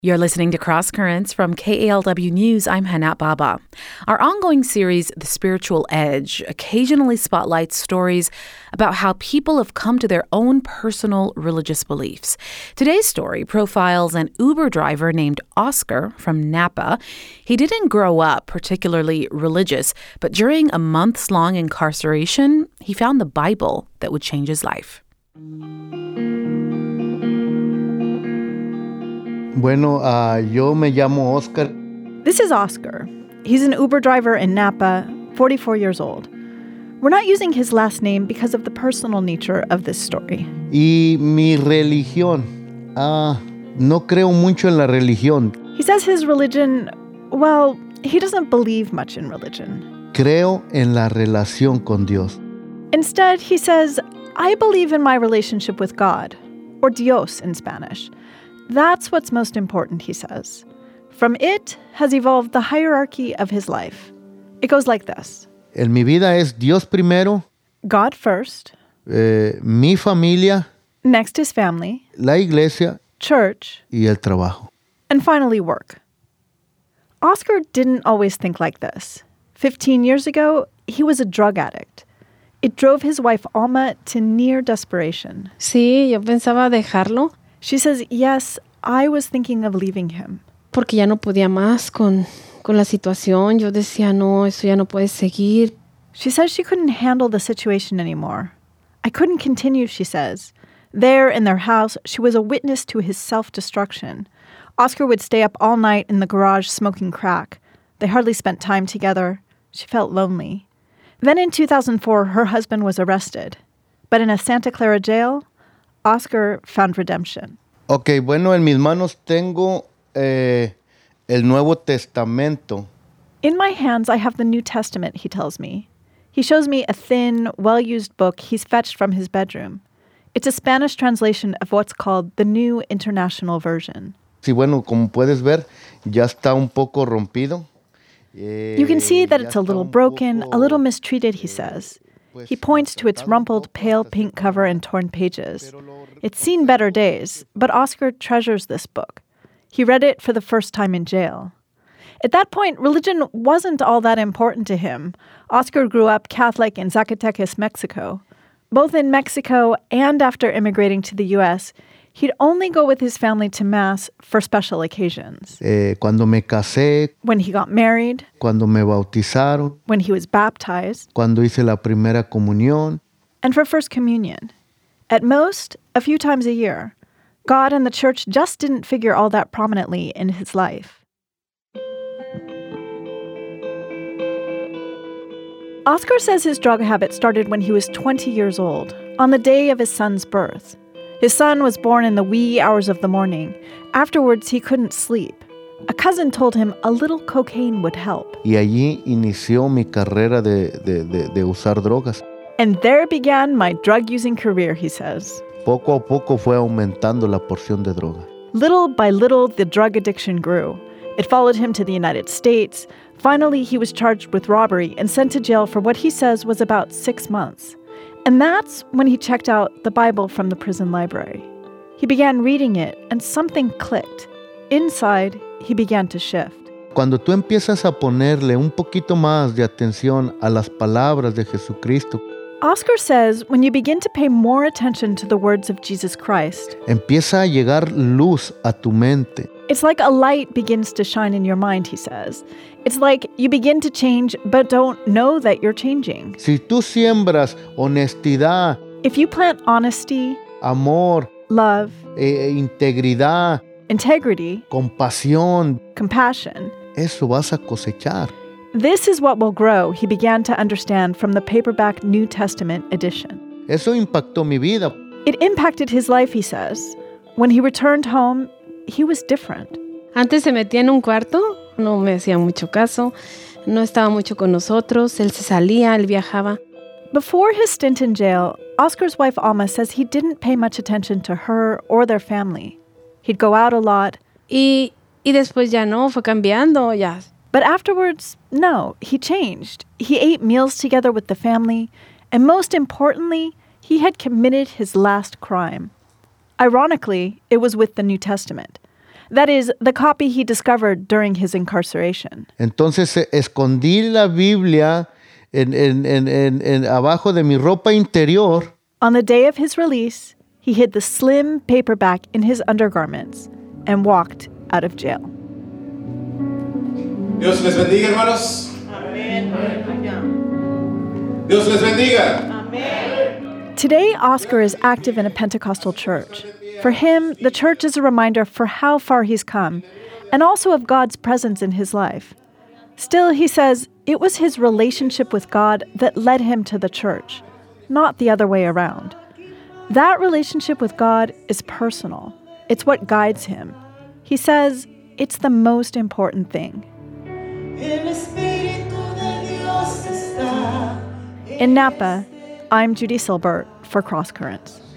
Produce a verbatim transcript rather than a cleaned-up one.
You're listening to Cross Currents from K A L W News. I'm Hannah Baba. Our ongoing series, The Spiritual Edge, occasionally spotlights stories about how people have come to their own personal religious beliefs. Today's story profiles an Uber driver named Oscar from Napa. He didn't grow up particularly religious, but during a months-long incarceration, he found the Bible that would change his life. Bueno, uh, yo me llamo Oscar. This is Oscar. He's an Uber driver in Napa, forty-four years old. We're not using his last name because of the personal nature of this story. Y mi religión. Ah, uh, no creo mucho en la religión. He says his religion, well, he doesn't believe much in religion. Creo en la relación con Dios. Instead, he says, I believe in my relationship with God, or Dios in Spanish. That's what's most important, he says. From it has evolved the hierarchy of his life. It goes like this. En mi vida es Dios primero. God first. Eh, mi familia. Next is family. La iglesia. Church. Y el trabajo. And finally, work. Oscar didn't always think like this. Fifteen years ago, he was a drug addict. It drove his wife Alma to near desperation. Sí, yo pensaba dejarlo. She says, yes, I was thinking of leaving him. Porque ya no podía más con, con la situación. Yo decía, no, eso ya no puede seguir. She says she couldn't handle the situation anymore. I couldn't continue, she says. There in their house, she was a witness to his self-destruction. Oscar would stay up all night in the garage smoking crack. They hardly spent time together. She felt lonely. Then in two thousand four, her husband was arrested. But in a Santa Clara jail, Oscar found redemption. Ok, bueno, en mis manos tengo eh, el Nuevo Testamento. In my hands, I have the New Testament, he tells me. He shows me a thin, well-used book he's fetched from his bedroom. It's a Spanish translation of what's called the New International Version. Sí, bueno, como puedes ver, ya está un poco rompido. Eh, you can see that it's a little broken, a little mistreated, he says. He points to its rumpled, pale pink cover and torn pages. It's seen better days, but Oscar treasures this book. He read it for the first time in jail. At that point, religion wasn't all that important to him. Oscar grew up Catholic in Zacatecas, Mexico. Both in Mexico and after immigrating to the U S, he'd only go with his family to Mass for special occasions. Eh, cuando me casé. When he got married. Cuando me bautizaron. When he was baptized. Cuando hice la primera comunión. And for First Communion. At most, a few times a year. God and the church just didn't figure all that prominently in his life. Oscar says his drug habit started when he was twenty years old, on the day of his son's birth. His son was born in the wee hours of the morning. Afterwards, he couldn't sleep. A cousin told him a little cocaine would help. Y allí inició mi carrera de, de, de, de usar drogas. And there began my drug-using career, he says. Poco a poco fue aumentando la porción de droga. Little by little, the drug addiction grew. It followed him to the United States. Finally, he was charged with robbery and sent to jail for what he says was about six months. And that's when he checked out the Bible from the prison library. He began reading it, and something clicked. Inside, he began to shift. Cuando tú empiezas a ponerle un poquito más de atención a las palabras de Jesucristo, Oscar says when you begin to pay more attention to the words of Jesus Christ, empieza a llegar luz a tu mente. It's like a light begins to shine in your mind, he says. It's like you begin to change, but don't know that you're changing. Si tú siembras honestidad, if you plant honesty, amor, love, eh, integridad, integrity, compasión, compassion, eso vas a cosechar. This is what will grow, he began to understand from the paperback New Testament edition. Eso impactó mi vida. It impacted his life, he says. When he returned home, he was different. Antes se metía en un cuarto, no me hacía mucho caso, no estaba mucho con nosotros, él se salía, él viajaba. Before his stint in jail, Oscar's wife Alma says he didn't pay much attention to her or their family. He'd go out a lot. Y, y después ya no, fue cambiando, ya. But afterwards, no, he changed. He ate meals together with the family, and most importantly, he had committed his last crime. Ironically, it was with the New Testament. That is, the copy he discovered during his incarceration. Entonces eh, escondí la Biblia en, en, en, en, en abajo de mi ropa interior. On the day of his release, he hid the slim paperback in his undergarments and walked out of jail. Dios les bendiga, hermanos. Amén. Dios les bendiga. Amen. Today, Oscar is active in a Pentecostal church. For him, the church is a reminder for how far he's come and also of God's presence in his life. Still, he says, it was his relationship with God that led him to the church, not the other way around. That relationship with God is personal. It's what guides him. He says it's the most important thing. In Napa, I'm Judy Silbert for Cross Currents.